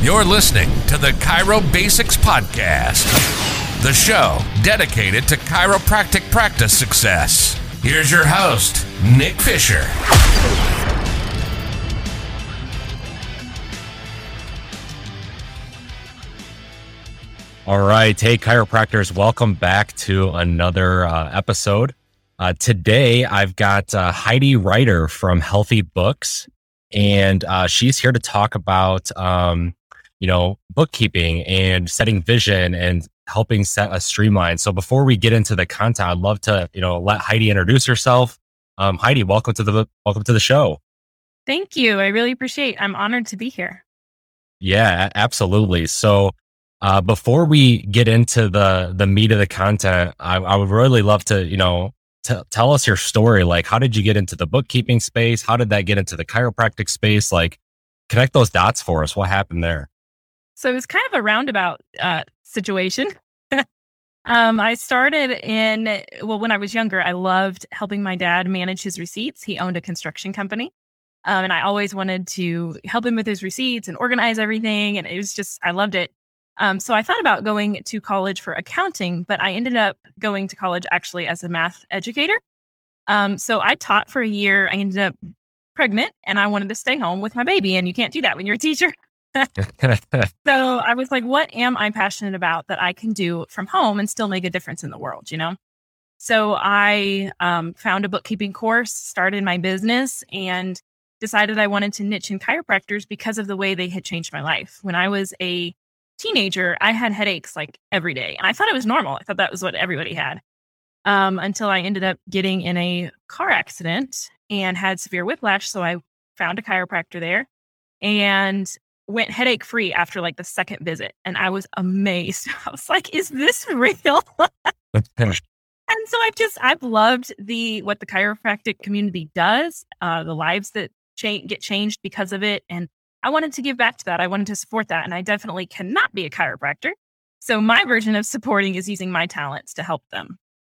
You're listening to the Chiro Basics Podcast, the show dedicated to chiropractic practice success. Here's your host, Nick Fisher. All right. Hey, chiropractors, welcome back to another episode. Today, I've got Heidi Reiter from Healthy Books, and she's here to talk about, bookkeeping and setting vision and helping set a streamline. So before we get into the content, I'd love to, let Heidi introduce herself. Heidi, welcome to the show. Thank you. I really appreciate it. I'm honored to be here. Yeah, absolutely. So before we get into the meat of the content, I would really love to, tell us your story. Like, how did you get into the bookkeeping space? How did that get into the chiropractic space? Like, connect those dots for us. What happened there? So it was kind of a roundabout situation. I started when I was younger, I loved helping my dad manage his receipts. He owned a construction company. And I always wanted to help him with his receipts and organize everything. And it was I loved it. So I thought about going to college for accounting, but I ended up going to college actually as a math educator. So I taught for a year. I ended up pregnant and I wanted to stay home with my baby. And you can't do that when you're a teacher. So I was like, what am I passionate about that I can do from home and still make a difference in the world, So I found a bookkeeping course, started my business, and decided I wanted to niche in chiropractors because of the way they had changed my life. When I was a teenager, I had headaches like every day. And I thought it was normal. I thought that was what everybody had. Until I ended up getting in a car accident and had severe whiplash. So I found a chiropractor there and went headache free after like the second visit. And I was amazed. I was like, is this real? And so I've loved what the chiropractic community does, the lives that get changed because of it. And I wanted to give back to that. I wanted to support that. And I definitely cannot be a chiropractor. So my version of supporting is using my talents to help them.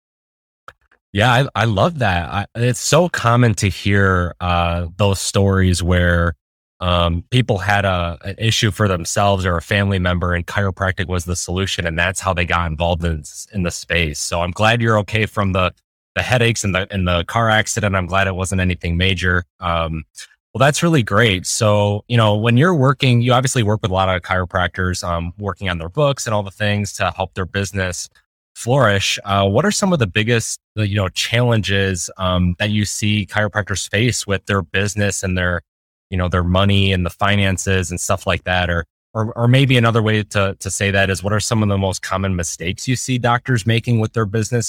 Yeah, I love that. It's so common to hear those stories where people had an issue for themselves or a family member, and chiropractic was the solution, and that's how they got involved in the space. So I'm glad you're okay from the headaches and the car accident. I'm glad it wasn't anything major. Well, that's really great. So, when you're working, you obviously work with a lot of chiropractors, working on their books and all the things to help their business flourish. What are some of the biggest, challenges that you see chiropractors face with their business and their money and the finances and stuff like that? Or maybe another way to say that is, what are some of the most common mistakes you see doctors making with their business?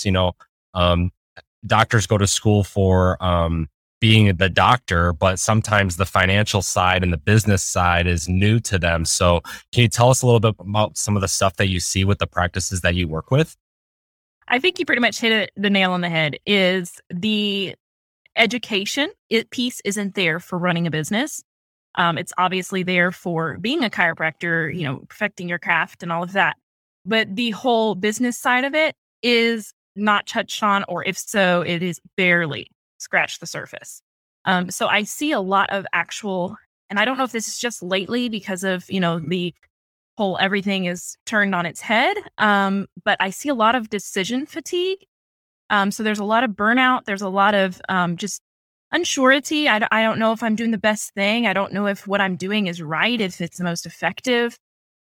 Doctors go to school for being the doctor, but sometimes the financial side and the business side is new to them. So can you tell us a little bit about some of the stuff that you see with the practices that you work with? I think you pretty much hit the nail on the head. Is the education piece isn't there for running a business. It's obviously there for being a chiropractor, perfecting your craft and all of that. But the whole business side of it is not touched on, or if so, it is barely scratched the surface. So I see a lot of and I don't know if this is just lately because of, the whole everything is turned on its head. But I see a lot of decision fatigue. So there's a lot of burnout. There's a lot of just unsurety. I don't know if I'm doing the best thing. I don't know if what I'm doing is right, if it's the most effective.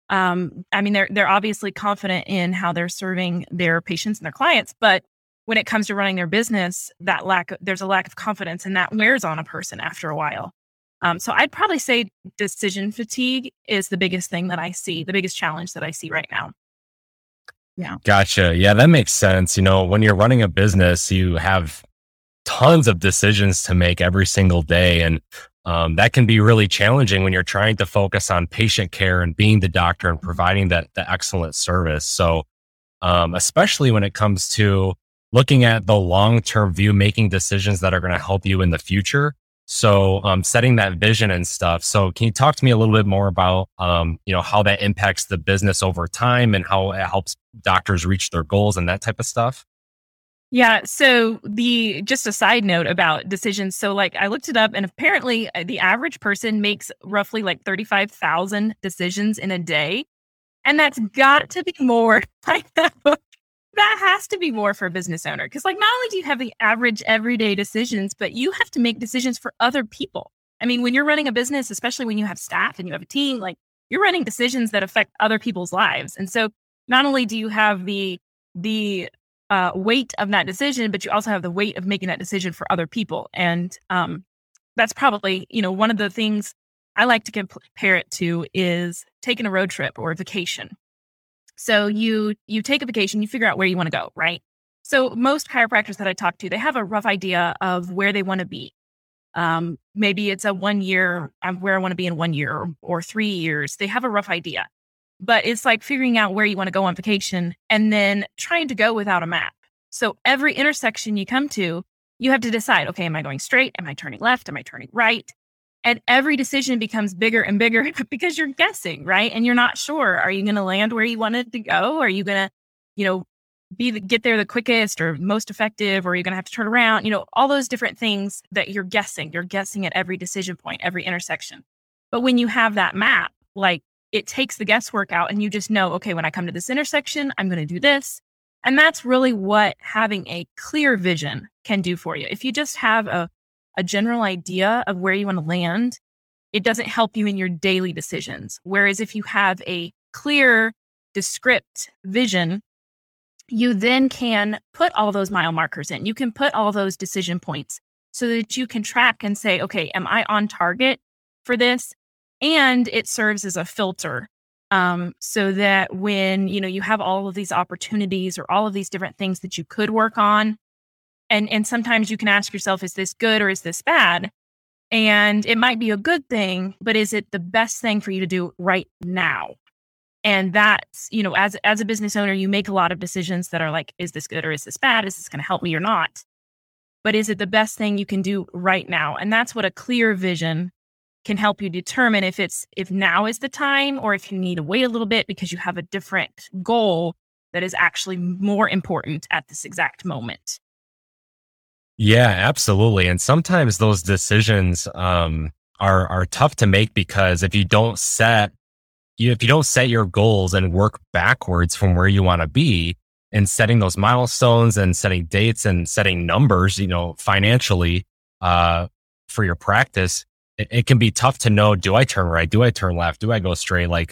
They're obviously confident in how they're serving their patients and their clients, but when it comes to running their business, there's a lack of confidence, and that wears on a person after a while. So I'd probably say decision fatigue is the biggest thing that I see, the biggest challenge that I see right now. Yeah. Gotcha. Yeah, that makes sense. When you're running a business, you have tons of decisions to make every single day. And that can be really challenging when you're trying to focus on patient care and being the doctor and providing the excellent service. So especially when it comes to looking at the long-term view, making decisions that are going to help you in the future. So setting that vision and stuff. So can you talk to me a little bit more about, how that impacts the business over time and how it helps doctors reach their goals and that type of stuff? Yeah. So just a side note about decisions. So like I looked it up and apparently the average person makes roughly like 35,000 decisions in a day. And that's got to be more. I know. That has to be more for a business owner. Cause like not only do you have the average everyday decisions, but you have to make decisions for other people. I mean, when you're running a business, especially when you have staff and you have a team, like you're running decisions that affect other people's lives. And so not only do you have the weight of that decision, but you also have the weight of making that decision for other people. And that's probably, one of the things I like to compare it to is taking a road trip or a vacation. So you take a vacation, you figure out where you want to go, right? So most chiropractors that I talk to, they have a rough idea of where they want to be. Maybe it's a 1 year, where I want to be in 1 year or 3 years. They have a rough idea. But it's like figuring out where you want to go on vacation and then trying to go without a map. So every intersection you come to, you have to decide, okay, am I going straight? Am I turning left? Am I turning right? And every decision becomes bigger and bigger because you're guessing, right? And you're not sure. Are you going to land where you wanted to go? Are you going to, get there the quickest or most effective? Or are you going to have to turn around? All those different things that you're guessing. You're guessing at every decision point, every intersection. But when you have that map, like, it takes the guesswork out and you just know, okay, when I come to this intersection, I'm going to do this. And that's really what having a clear vision can do for you. If you just have a general idea of where you want to land, it doesn't help you in your daily decisions. Whereas if you have a clear, descript vision, you then can put all those mile markers in. You can put all those decision points so that you can track and say, okay, am I on target for this? And it serves as a filter so that when, you have all of these opportunities or all of these different things that you could work on. And sometimes you can ask yourself, is this good or is this bad? And it might be a good thing, but is it the best thing for you to do right now? And that's, as a business owner, you make a lot of decisions that are like, is this good or is this bad? Is this going to help me or not? But is it the best thing you can do right now? And that's what a clear vision can help you determine if now is the time or if you need to wait a little bit because you have a different goal that is actually more important at this exact moment. Yeah, absolutely. And sometimes those decisions are tough to make because if you don't set your goals and work backwards from where you want to be and setting those milestones and setting dates and setting numbers, financially for your practice, it can be tough to know, do I turn right? Do I turn left? Do I go straight? Like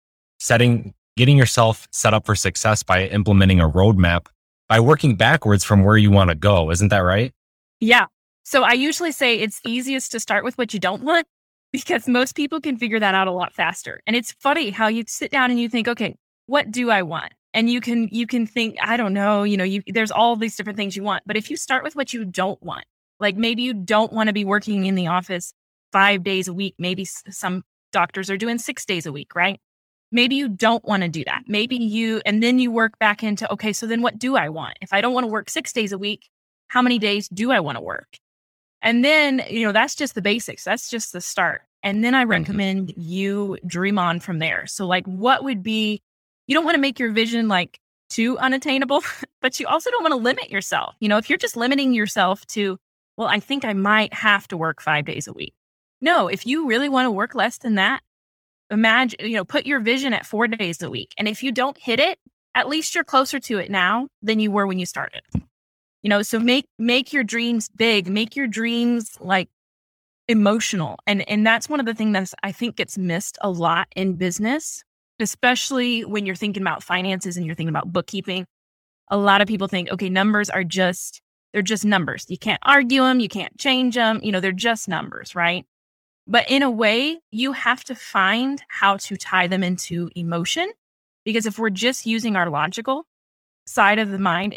getting yourself set up for success by implementing a roadmap, by working backwards from where you want to go. Isn't that right? Yeah. So I usually say it's easiest to start with what you don't want because most people can figure that out a lot faster. And it's funny how you sit down and you think, okay, what do I want? And you can think, I don't know, there's all these different things you want. But if you start with what you don't want, like maybe you don't want to be working in the office 5 days a week. Maybe some doctors are doing 6 days a week, right? Maybe you don't want to do that. And then you work back into, okay, so then what do I want? If I don't want to work 6 days a week, how many days do I want to work? And then, that's just the basics. That's just the start. And then I recommend you dream on from there. So like what would be, you don't want to make your vision like too unattainable, but you also don't want to limit yourself. If you're just limiting yourself to, well, I think I might have to work 5 days a week. No, if you really want to work less than that, imagine, put your vision at 4 days a week. And if you don't hit it, at least you're closer to it now than you were when you started. So make your dreams big, make your dreams like emotional. And that's one of the things that I think gets missed a lot in business, especially when you're thinking about finances and you're thinking about bookkeeping. A lot of people think, okay, numbers they're just numbers. You can't argue them. You can't change them. They're just numbers, right? But in a way, you have to find how to tie them into emotion, because if we're just using our logical side of the mind,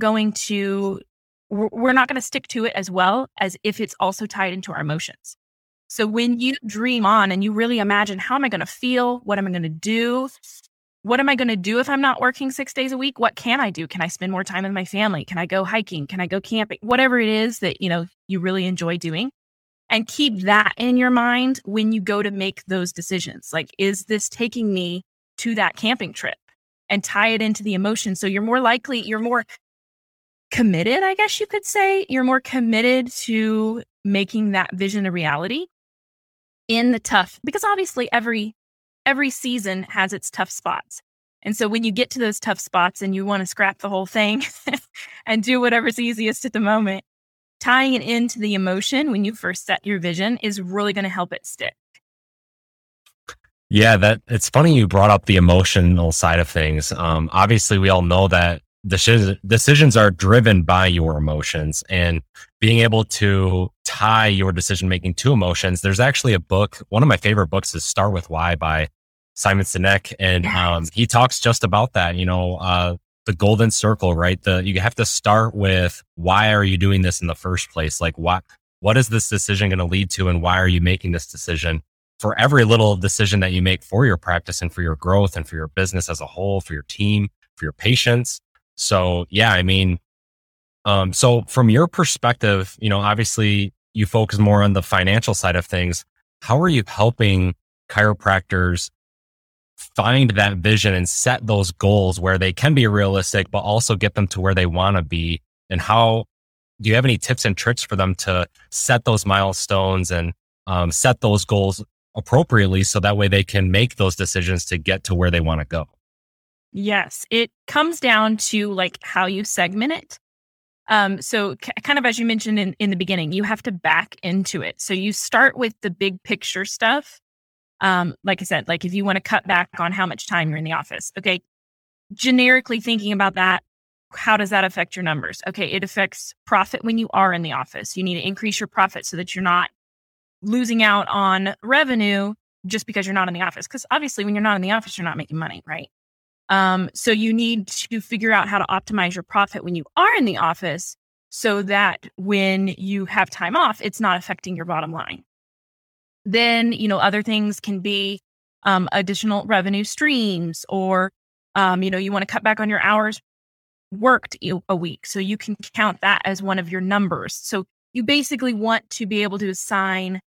we're not going to stick to it as well as if it's also tied into our emotions. So when you dream on and you really imagine, how am I going to feel? What am I going to do? What am I going to do if I'm not working 6 days a week? What can I do? Can I spend more time with my family? Can I go hiking? Can I go camping? Whatever it is that, you really enjoy doing. And keep that in your mind when you go to make those decisions. Like, is this taking me to that camping trip? And tie it into the emotion. So you're more committed, I guess you could say. You're more committed to making that vision a reality in the tough, because obviously every season has its tough spots. And so when you get to those tough spots and you want to scrap the whole thing and do whatever's easiest at the moment, tying it into the emotion when you first set your vision is really going to help it stick. Yeah, it's funny you brought up the emotional side of things. Obviously, we all know that decisions are driven by your emotions, and being able to tie your decision making to emotions. There's actually a book. One of my favorite books is Start With Why by Simon Sinek, and he talks just about that. The golden circle, right? You have to start with, why are you doing this in the first place? Like, what is this decision going to lead to, and why are you making this decision? For every little decision that you make for your practice and for your growth and for your business as a whole, for your team, for your patients. So yeah, I mean, so from your perspective, obviously you focus more on the financial side of things. How are you helping chiropractors find that vision and set those goals where they can be realistic, but also get them to where they want to be? And how do you have any tips and tricks for them to set those milestones and set those goals appropriately, so that way they can make those decisions to get to where they want to go? Yes, it comes down to like how you segment it. So kind of as you mentioned in the beginning, you have to back into it. So you start with the big picture stuff. Like I said, like if you want to cut back on how much time you're in the office, okay, generically thinking about that, how does that affect your numbers? Okay, it affects profit when you are in the office. You need to increase your profit so that you're not losing out on revenue just because you're not in the office. Because obviously when you're not in the office, you're not making money, right? So you need to figure out how to optimize your profit when you are in the office so that when you have time off, it's not affecting your bottom line. Then, other things can be additional revenue streams, or, you want to cut back on your hours worked a week. So you can count that as one of your numbers. So you basically want to be able to assign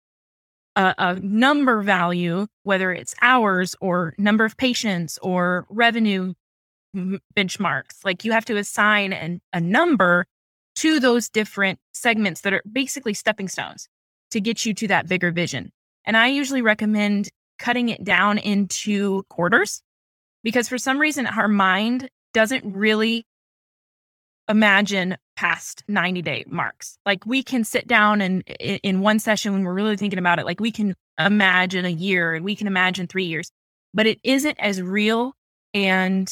a number value, whether it's hours or number of patients or revenue benchmarks. Like you have to assign a number to those different segments that are basically stepping stones to get you to that bigger vision. And I usually recommend cutting it down into quarters, because for some reason our mind doesn't really imagine past 90-day marks. Like we can sit down and in one session when we're really thinking about it, like we can imagine a year and we can imagine 3 years, but it isn't as real and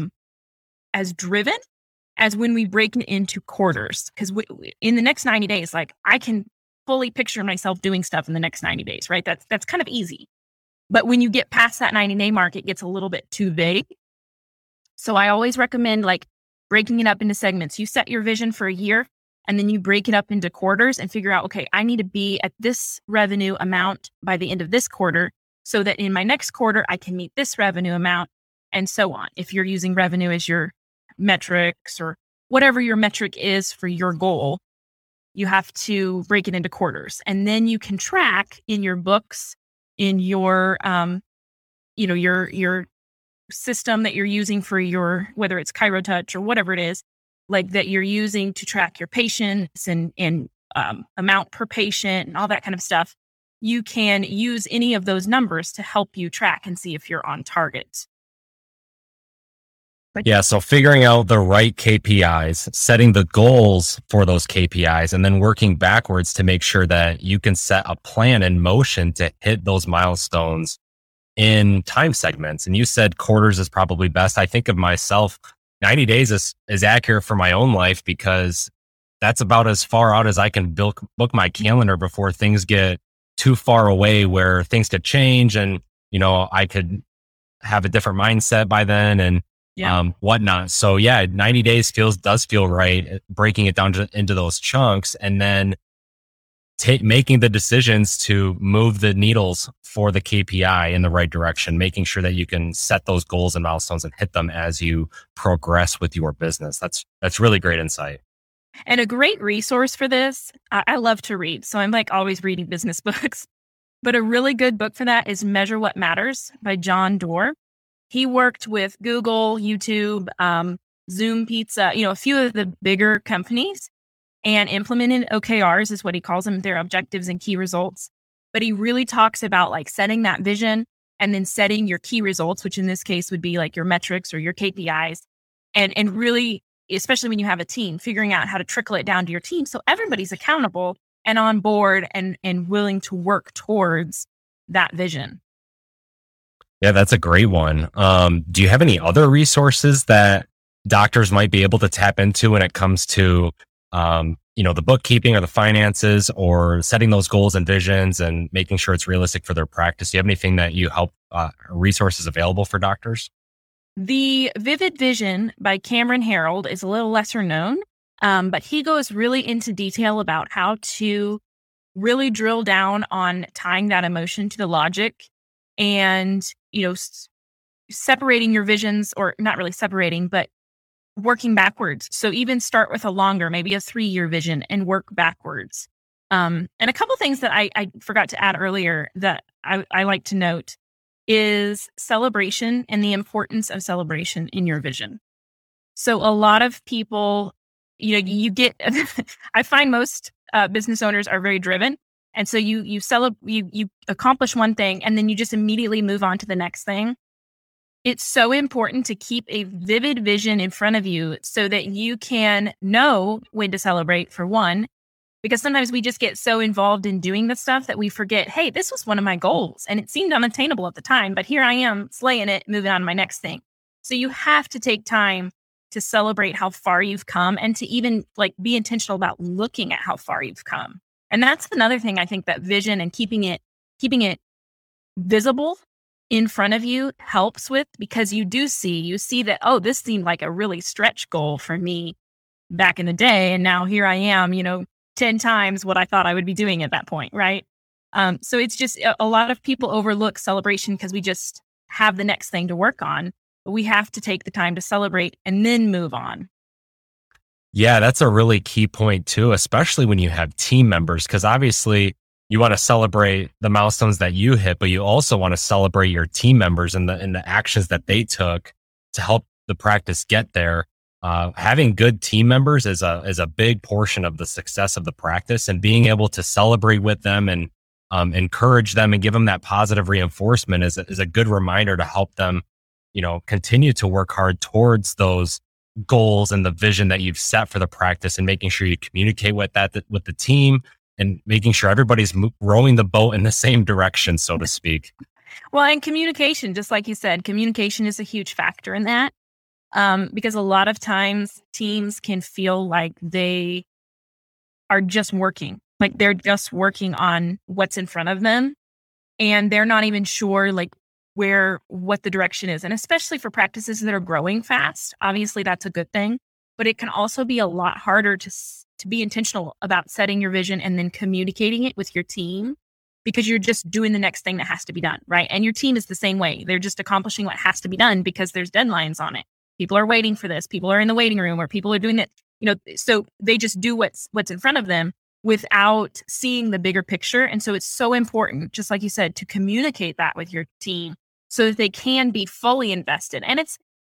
as driven as when we break it into quarters. Because in the next 90 days, like I can fully picture myself doing stuff in the next 90 days, right? That's kind of easy. But when you get past that 90-day mark, it gets a little bit too vague. So I always recommend like breaking it up into segments. You set your vision for a year and then you break it up into quarters and figure out, okay, I need to be at this revenue amount by the end of this quarter so that in my next quarter, I can meet this revenue amount and so on. If you're using revenue as your metrics or whatever your metric is for your goal, you have to break it into quarters. And then you can track in your books, in your, your system that you're using for your, whether it's ChiroTouch or whatever it is, like that you're using to track your patients and amount per patient and all that kind of stuff. You can use any of those numbers to help you track and see if you're on target. Yeah. So figuring out the right KPIs, setting the goals for those KPIs, and then working backwards to make sure that you can set a plan in motion to hit those milestones in time segments. And you said quarters is probably best. I think of myself, 90 days is accurate for my own life, because that's about as far out as I can book my calendar before things get too far away where things could change and, I could have a different mindset by then and whatnot. So yeah, 90 days does feel right, breaking it down into those chunks and then making the decisions to move the needles for the KPI in the right direction, making sure that you can set those goals and milestones and hit them as you progress with your business. That's really great insight. And a great resource for this, I love to read. So I'm like always reading business books, but a really good book for that is Measure What Matters by John Doerr. He worked with Google, YouTube, Zoom Pizza, a few of the bigger companies, and implemented OKRs is what he calls them, their objectives and key results. But he really talks about like setting that vision and then setting your key results, which in this case would be like your metrics or your KPIs. And really, especially when you have a team, figuring out how to trickle it down to your team so everybody's accountable and on board and willing to work towards that vision. Yeah, that's a great one. Do you have any other resources that doctors might be able to tap into when it comes to, the bookkeeping or the finances or setting those goals and visions and making sure it's realistic for their practice? Do you have anything that you help resources available for doctors? The Vivid Vision by Cameron Herold is a little lesser known, but he goes really into detail about how to really drill down on tying that emotion to the logic and, separating your visions, or not really separating, but working backwards. So even start with a longer, maybe a 3-year vision and work backwards. And a couple things that I forgot to add earlier that I like to note is celebration and the importance of celebration in your vision. So a lot of people, you get, I find most business owners are very driven. And so you accomplish one thing and then you just immediately move on to the next thing. It's so important to keep a vivid vision in front of you so that you can know when to celebrate, for one, because sometimes we just get so involved in doing the stuff that we forget, hey, this was one of my goals and it seemed unattainable at the time, but here I am slaying it, moving on to my next thing. So you have to take time to celebrate how far you've come and to even be intentional about looking at how far you've come. And that's another thing I think that vision and keeping it visible in front of you helps with, because you see that, oh, this seemed like a really stretch goal for me back in the day. And now here I am, 10 times what I thought I would be doing at that point. Right. So it's just a lot of people overlook celebration because we just have the next thing to work on, but we have to take the time to celebrate and then move on. Yeah, that's a really key point too, especially when you have team members, because obviously you want to celebrate the milestones that you hit, but you also want to celebrate your team members and the actions that they took to help the practice get there. Having good team members is a big portion of the success of the practice, and being able to celebrate with them and encourage them and give them that positive reinforcement is a good reminder to help them, continue to work hard towards those goals and the vision that you've set for the practice, and making sure you communicate with the team and making sure everybody's rowing the boat in the same direction, so to speak. Well, and communication, just like you said, communication is a huge factor in that. Because a lot of times teams can feel like they are just working, like they're just working on what's in front of them, and they're not even sure what the direction is. And especially for practices that are growing fast, obviously that's a good thing, but it can also be a lot harder to be intentional about setting your vision and then communicating it with your team, because you're just doing the next thing that has to be done, right? And your team is the same way. They're just accomplishing what has to be done because there's deadlines on it. People are waiting for this. People are in the waiting room, or people are doing it, so they just do what's in front of them without seeing the bigger picture. And so it's so important, just like you said, to communicate that with your team so that they can be fully invested. And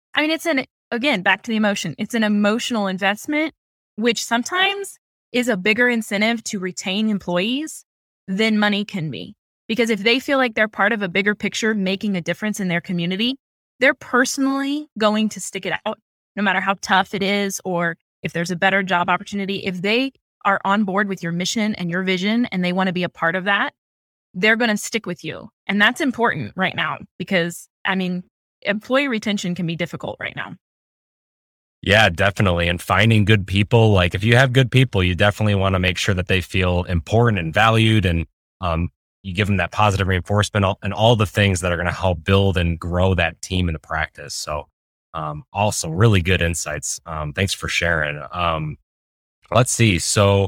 again, back to the emotion. It's an emotional investment, which sometimes is a bigger incentive to retain employees than money can be. Because if they feel like they're part of a bigger picture, making a difference in their community, they're personally going to stick it out, no matter how tough it is, or if there's a better job opportunity. If they are on board with your mission and your vision and they want to be a part of that, they're going to stick with you. And that's important right now, because employee retention can be difficult right now. Yeah, definitely. And finding good people, if you have good people, you definitely want to make sure that they feel important and valued, and you give them that positive reinforcement and all the things that are going to help build and grow that team in the practice. So also really good insights. Thanks for sharing. Let's see. So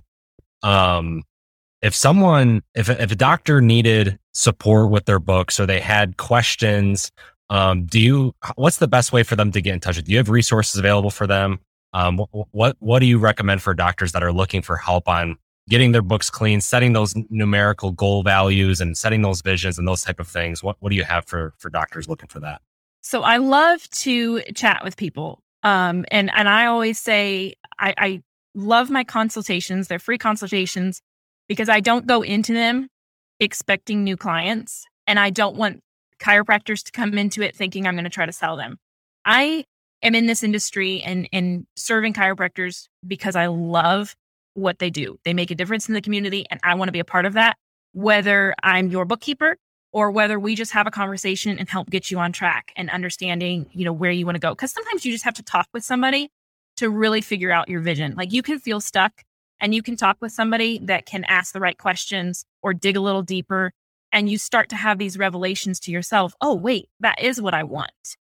if a doctor needed support with their books, or they had questions, what's the best way for them to get in touch with you? Do you have resources available for them? What do you recommend for doctors that are looking for help on getting their books clean, setting those numerical goal values and setting those visions and those type of things? What do you have for doctors looking for that? So I love to chat with people. And I always say, I love my consultations. They're free consultations because I don't go into them expecting new clients. And I don't want chiropractors to come into it thinking I'm going to try to sell them. I am in this industry and serving chiropractors because I love what they do. They make a difference in the community and I want to be a part of that, whether I'm your bookkeeper or whether we just have a conversation and help get you on track and understanding, where you want to go. Because sometimes you just have to talk with somebody to really figure out your vision. Like you can feel stuck and you can talk with somebody that can ask the right questions or dig a little deeper. And you start to have these revelations to yourself. Oh, wait, that is what I want.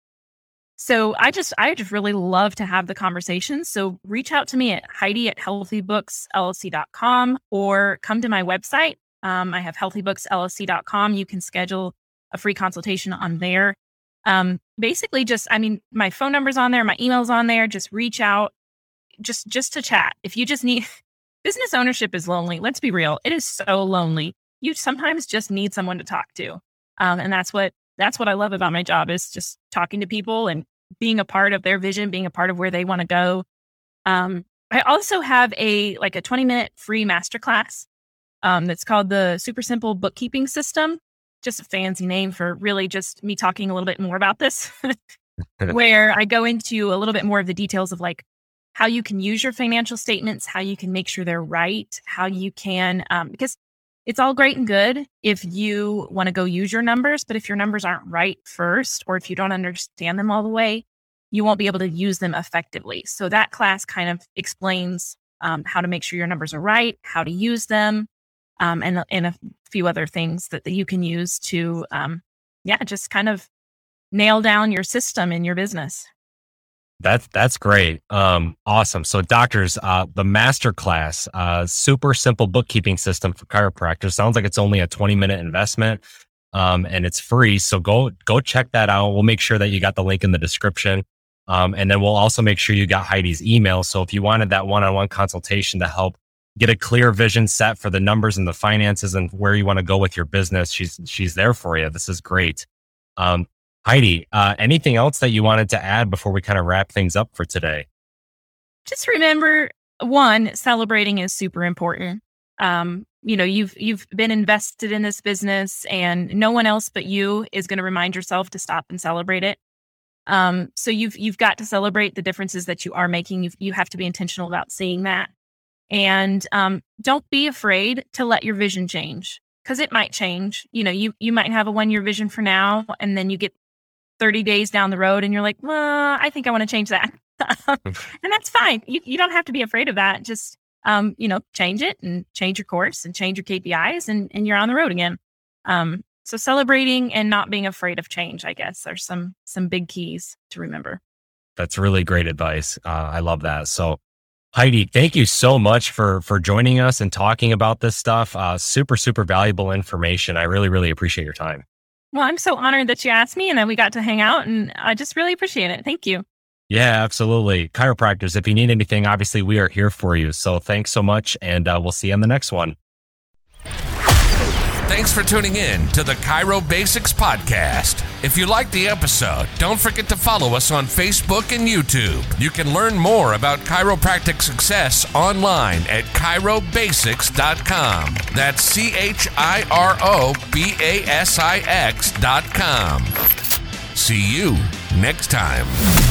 So I just really love to have the conversations. So reach out to me at Heidi@healthyBooksLLC.com or come to my website. I have healthyBooksLLC.com. You can schedule a free consultation on there. Basically my phone number's on there, my email's on there. Just reach out just to chat. If you just need, business ownership is lonely. Let's be real. It is so lonely. You sometimes just need someone to talk to. And that's what I love about my job is just talking to people and being a part of their vision, being a part of where they want to go. I also have a 20-minute free masterclass that's called the Super Simple Bookkeeping System. Just a fancy name for really just me talking a little bit more about this, where I go into a little bit more of the details of how you can use your financial statements, how you can make sure they're right, how you can, because it's all great and good if you want to go use your numbers, but if your numbers aren't right first, or if you don't understand them all the way, you won't be able to use them effectively. So that class kind of explains how to make sure your numbers are right, how to use them, and a few other things that you can use to, just kind of nail down your system in your business. That's great. Awesome. So doctors, the masterclass, Super Simple Bookkeeping System for Chiropractors, sounds like it's only a 20-minute investment, and it's free. So go check that out. We'll make sure that you got the link in the description. And then we'll also make sure you got Heidi's email. So if you wanted that one-on-one consultation to help get a clear vision set for the numbers and the finances and where you want to go with your business, she's there for you. This is great. Heidi, anything else that you wanted to add before we kind of wrap things up for today? Just remember, one, celebrating is super important. You've been invested in this business and no one else but you is going to remind yourself to stop and celebrate it. So you've got to celebrate the differences that you are making. You have to be intentional about seeing that. And don't be afraid to let your vision change because it might change. You might have a 1-year vision for now, and then you get 30 days down the road and you're like, well, I think I want to change that. And that's fine. You don't have to be afraid of that. Just, change it and change your course and change your KPIs and you're on the road again. So celebrating and not being afraid of change, I guess, are some big keys to remember. That's really great advice. I love that. So Heidi, thank you so much for joining us and talking about this stuff. Super, super valuable information. I really, really appreciate your time. Well, I'm so honored that you asked me and that we got to hang out, and I just really appreciate it. Thank you. Yeah, absolutely. Chiropractors, if you need anything, obviously we are here for you. So thanks so much, and we'll see you on the next one. Thanks for tuning in to the Chiro Basics Podcast. If you liked the episode, don't forget to follow us on Facebook and YouTube. You can learn more about chiropractic success online at chirobasics.com. That's CHIROBASIX.com. See you next time.